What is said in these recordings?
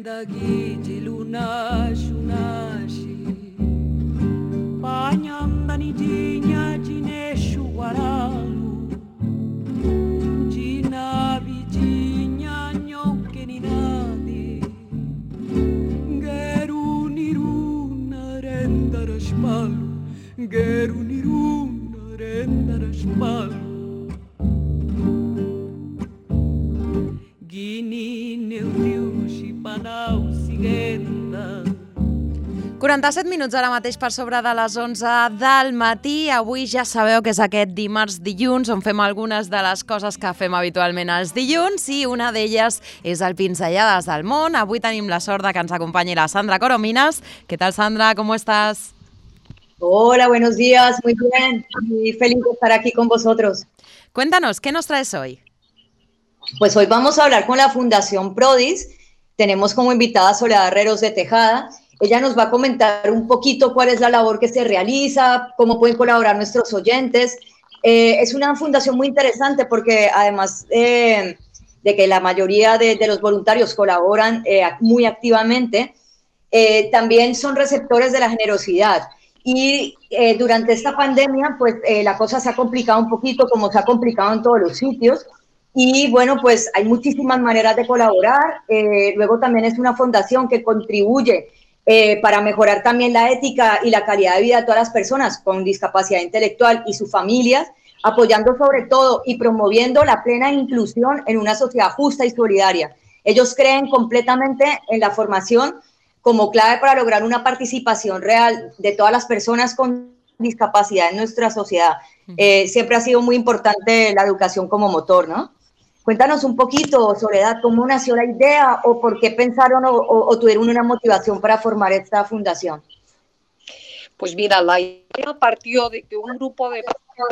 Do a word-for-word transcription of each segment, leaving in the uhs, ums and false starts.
quaranta-set minuts ara mateix per sobre de les onze del matí. Avui ja sabeu que és aquest dimarts dilluns on fem algunes de les coses que fem habitualment els dilluns i una d'elles és el Pinzellades del Món. Avui tenim la sort de que ens acompanyi la Sandra Coromines. ¿Qué tal, Sandra? ¿Cómo estás? Hola, buenos días. Muy bien. Muy feliz de estar aquí con vosotros. Cuéntanos, ¿qué nos traes hoy? Pues hoy vamos a hablar con la Fundación Prodis. Tenemos como invitada a Soledad Herreros de Tejada. Ella nos va a comentar un poquito cuál es la labor que se realiza, cómo pueden colaborar nuestros oyentes. Eh, es una fundación muy interesante porque además eh, de que la mayoría de, de los voluntarios colaboran eh, muy activamente, eh, también son receptores de la generosidad. Y eh, durante esta pandemia, pues eh, la cosa se ha complicado un poquito, como se ha complicado en todos los sitios. Y bueno, pues hay muchísimas maneras de colaborar. Eh, luego también es una fundación que contribuye Eh, para mejorar también la ética y la calidad de vida de todas las personas con discapacidad intelectual y sus familias, apoyando sobre todo y promoviendo la plena inclusión en una sociedad justa y solidaria. Ellos creen completamente en la formación como clave para lograr una participación real de todas las personas con discapacidad en nuestra sociedad. Eh, siempre ha sido muy importante la educación como motor, ¿no? Cuéntanos un poquito, Soledad, ¿cómo nació la idea o por qué pensaron o, o, o tuvieron una motivación para formar esta fundación? Pues mira, la idea partió de que un grupo de,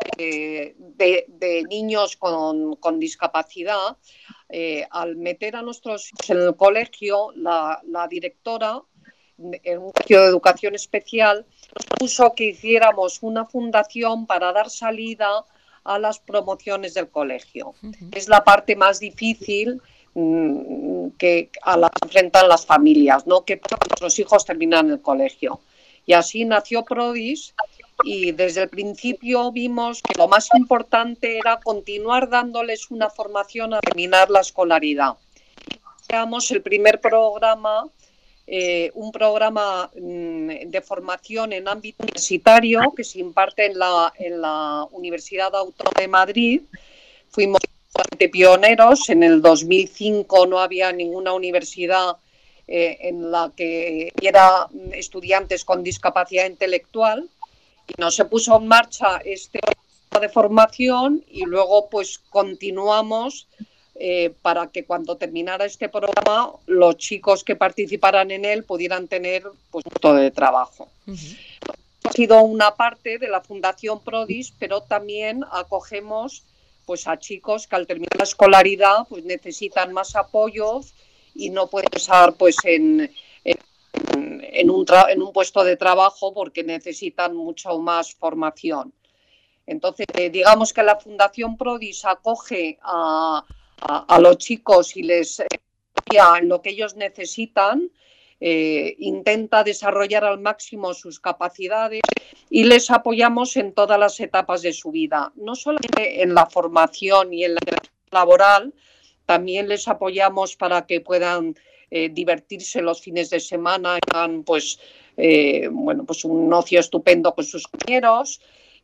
de, de niños con, con discapacidad, eh, al meter a nuestros hijos en el colegio, la, la directora, en un colegio de educación especial, nos puso que hiciéramos una fundación para dar salida a las promociones del colegio. Uh-huh. Es la parte más difícil mmm, que a la que enfrentan las familias, ¿no? Que nuestros hijos terminan el colegio. Y así nació Prodis y desde el principio vimos que lo más importante era continuar dándoles una formación a terminar la escolaridad. Creamos el primer programa, Eh, un programa mmm, de formación en ámbito universitario que se imparte en la, en la Universidad Autónoma de Madrid. Fuimos pioneros, en el dos mil cinco no había ninguna universidad eh, en la que hubiera estudiantes con discapacidad intelectual y no se puso en marcha este programa de formación y luego pues continuamos Eh, para que cuando terminara este programa los chicos que participaran en él pudieran tener pues un puesto de trabajo. Uh-huh. Ha sido una parte de la Fundación Prodis, pero también acogemos pues a chicos que al terminar la escolaridad pues necesitan más apoyos y no pueden estar pues en, en, en, un, tra- en un puesto de trabajo porque necesitan mucho más formación. Entonces, eh, digamos que la Fundación Prodis acoge a A, a los chicos y les apoya en lo que ellos necesitan, eh, intenta desarrollar al máximo sus capacidades y les apoyamos en todas las etapas de su vida, no solamente en la formación y en la laboral, también les apoyamos para que puedan eh, divertirse los fines de semana, hagan pues, eh, bueno, pues un ocio estupendo con sus compañeros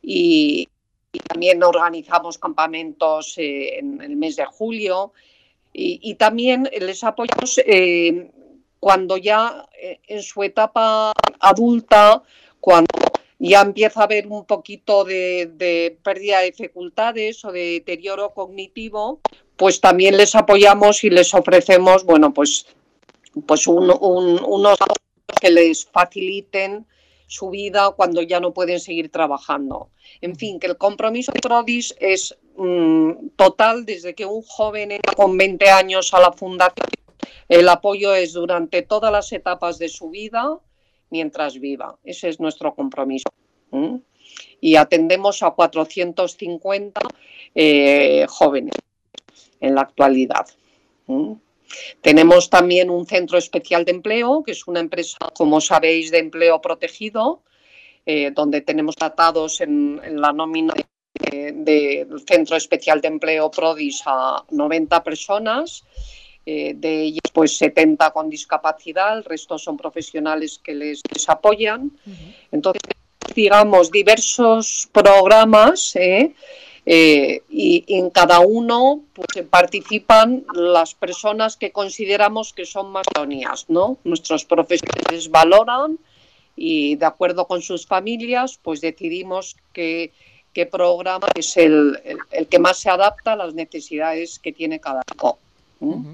y Y también organizamos campamentos eh, en el mes de julio y, y también les apoyamos eh, cuando ya eh, en su etapa adulta, cuando ya empieza a haber un poquito de, de pérdida de facultades o de deterioro cognitivo, pues también les apoyamos y les ofrecemos, bueno, pues, pues un, un, unos que les faciliten su vida cuando ya no pueden seguir trabajando. En fin, que el compromiso de Prodis es mmm, total desde que un joven entra con veinte años a la fundación. El apoyo es durante todas las etapas de su vida mientras viva. Ese es nuestro compromiso. ¿Mm? Y atendemos a cuatrocientos cincuenta eh, jóvenes en la actualidad. ¿Mm? Tenemos también un centro especial de empleo, que es una empresa, como sabéis, de empleo protegido, eh, donde tenemos tratados en, en la nómina del de, de centro especial de empleo Prodis a noventa personas. Eh, de ellos, pues setenta con discapacidad, el resto son profesionales que les, les apoyan. Uh-huh. Entonces, digamos, diversos programas, ¿eh? Eh, y, y en cada uno pues, participan las personas que consideramos que son más idóneas, ¿no? Nuestros profesionales valoran y, de acuerdo con sus familias, pues decidimos que qué programa es el, el, el que más se adapta a las necesidades que tiene cada uno. ¿Mm? Uh-huh.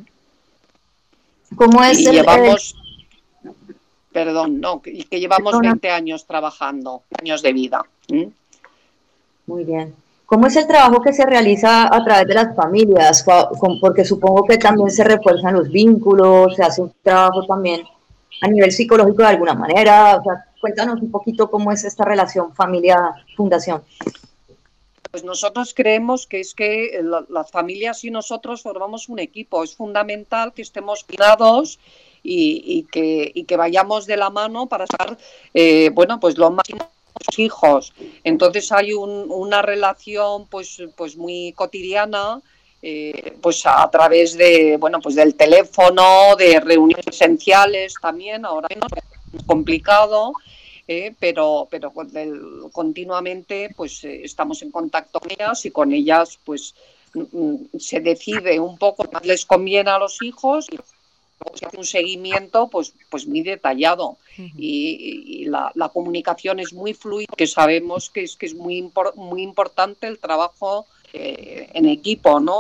¿Cómo es y el, llevamos, el... perdón, no, que, que llevamos Perdona. veinte años trabajando, años de vida. ¿Mm? Muy bien. ¿Cómo es el trabajo que se realiza a través de las familias? Porque supongo que también se refuerzan los vínculos, se hace un trabajo también a nivel psicológico de alguna manera. O sea, cuéntanos un poquito cómo es esta relación familia-fundación. Pues nosotros creemos que es que la, las familias y nosotros formamos un equipo. Es fundamental que estemos cuidados y, y, que, y que vayamos de la mano para estar, eh, bueno, pues lo máximo con los hijos. Entonces hay un, una relación pues, pues muy cotidiana, eh, pues a través de, bueno, pues del teléfono, de reuniones esenciales también, ahora menos complicado. Eh, pero pero continuamente pues eh, estamos en contacto con ellas y con ellas pues mm, se decide un poco qué les conviene a los hijos y luego se hace un seguimiento pues pues muy detallado. Uh-huh. y, y la, la comunicación es muy fluida, que sabemos que es que es muy impor, muy importante el trabajo eh, en equipo, ¿no?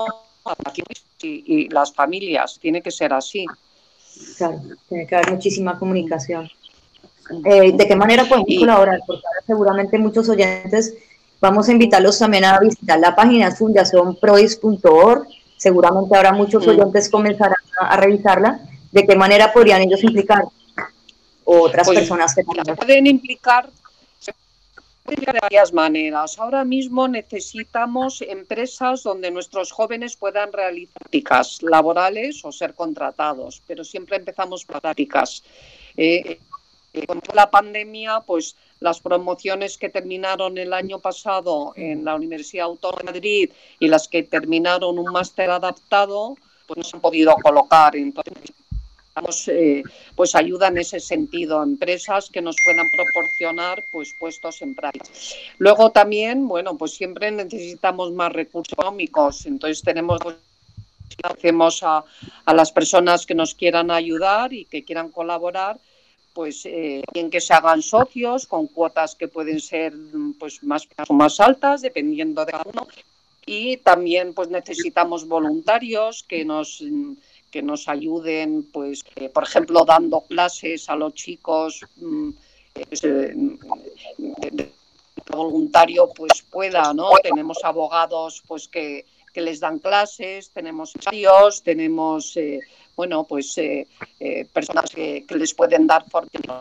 Y, y las familias, tiene que ser así. Claro, tiene que haber muchísima comunicación. Eh, ¿De qué manera podemos y, colaborar? Porque ahora seguramente muchos oyentes vamos a invitarlos también a visitar la página fundación prodis punto org. Seguramente ahora muchos oyentes comenzarán a, a revisarla. ¿De qué manera podrían ellos implicar? O otras pues, personas que también. Pueden implicar, se pueden implicar de varias maneras. Ahora mismo necesitamos empresas donde nuestros jóvenes puedan realizar prácticas laborales o ser contratados, pero siempre empezamos por prácticas. Eh, Con la pandemia, pues las promociones que terminaron el año pasado en la Universidad Autónoma de Madrid y las que terminaron un máster adaptado, pues no se han podido colocar. Entonces, necesitamos eh, pues ayuda en ese sentido, empresas que nos puedan proporcionar pues puestos en práctica. Luego también, bueno, pues siempre necesitamos más recursos económicos. Entonces tenemos pues, hacemos a, a las personas que nos quieran ayudar y que quieran colaborar, pues eh, bien que se hagan socios con cuotas que pueden ser pues más o más altas dependiendo de cada uno, y también pues necesitamos voluntarios que nos que nos ayuden, pues eh, por ejemplo dando clases a los chicos, pues, eh, el voluntario pues pueda, ¿no? Tenemos abogados pues que que les dan clases, tenemos ensayos, tenemos eh, bueno, pues eh, eh, personas que, que les pueden dar formación.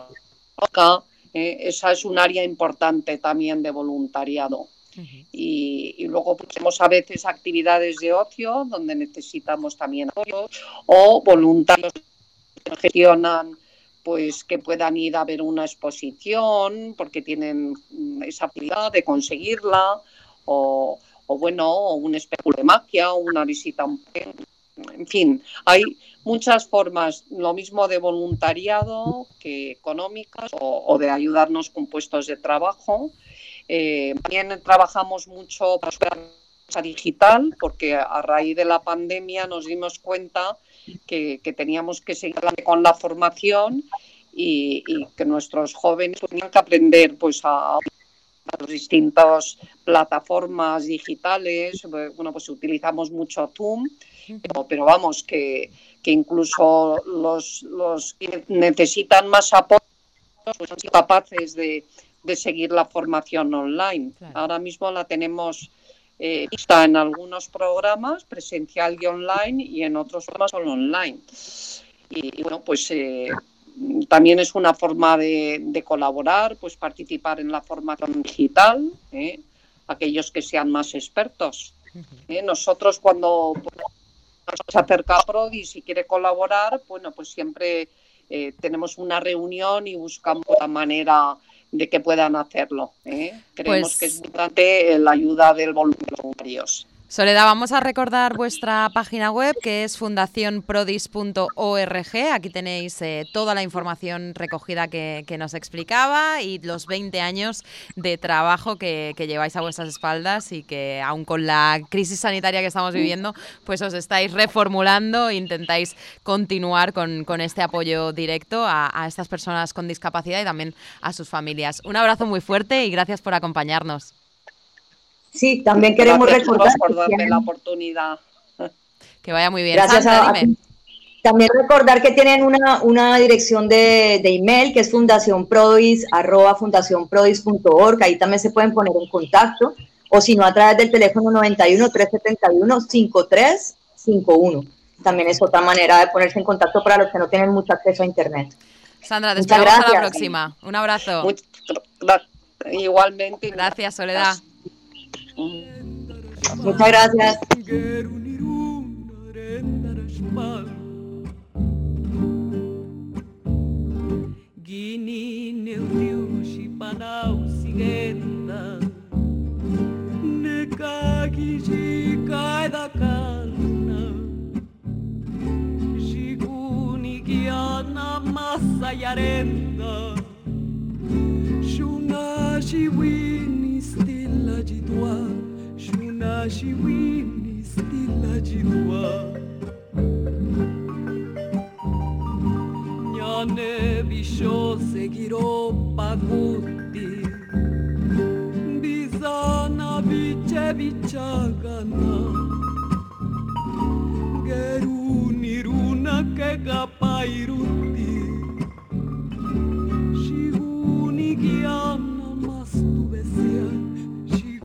Eh, esa es un área importante también de voluntariado. Uh-huh. Y, y luego pues, tenemos a veces actividades de ocio donde necesitamos también apoyo, o voluntarios que gestionan pues que puedan ir a ver una exposición porque tienen esa habilidad de conseguirla, o o bueno, o un espectáculo de magia, o una visita a un... En fin, hay muchas formas, lo mismo de voluntariado que económicas, o, o de ayudarnos con puestos de trabajo. Eh, también trabajamos mucho para la digital, porque a raíz de la pandemia nos dimos cuenta que, que teníamos que seguir con la formación y, y que nuestros jóvenes tenían que aprender pues a... las distintas plataformas digitales. Bueno, pues utilizamos mucho Zoom, pero, pero vamos, que, que incluso los, los que necesitan más apoyo pues son capaces de, de seguir la formación online. Claro. Ahora mismo la tenemos eh, vista en algunos programas, presencial y online, y en otros programas solo online. Y, y bueno, pues... Eh, también es una forma de, de colaborar, pues participar en la formación digital, ¿eh? Aquellos que sean más expertos. ¿eh? Nosotros cuando se acerca a Prodis y quiere colaborar, bueno, pues siempre eh, tenemos una reunión y buscamos la manera de que puedan hacerlo, ¿eh? Creemos pues, que es importante la ayuda de los voluntarios. Soledad, vamos a recordar vuestra página web, que es fundación prodis punto org. Aquí tenéis eh, toda la información recogida que, que nos explicaba y los veinte años de trabajo que, que lleváis a vuestras espaldas y que, aun con la crisis sanitaria que estamos viviendo, pues os estáis reformulando e intentáis continuar con, con este apoyo directo a, a estas personas con discapacidad y también a sus familias. Un abrazo muy fuerte y gracias por acompañarnos. Sí, también queremos Gracias recordar por darme tienen... la oportunidad. Que vaya muy bien. Gracias. Sandra, a, dime. También recordar que tienen una, una dirección de, de email que es fundacionprodis arroba fundacionprodis punto org. Ahí también se pueden poner en contacto, o si no, a través del teléfono noventa y uno, trescientos setenta y uno, cincuenta y tres cincuenta y uno. También es otra manera de ponerse en contacto para los que no tienen mucho acceso a internet. Sandra, te esperamos a la próxima. Un abrazo. Much, igualmente. Gracias, Soledad. Muchas gracias. Nashi wini stilla jidwa Nyane bisho segiro paguti Bizana biche bichagana Geru niruna ke kapairuti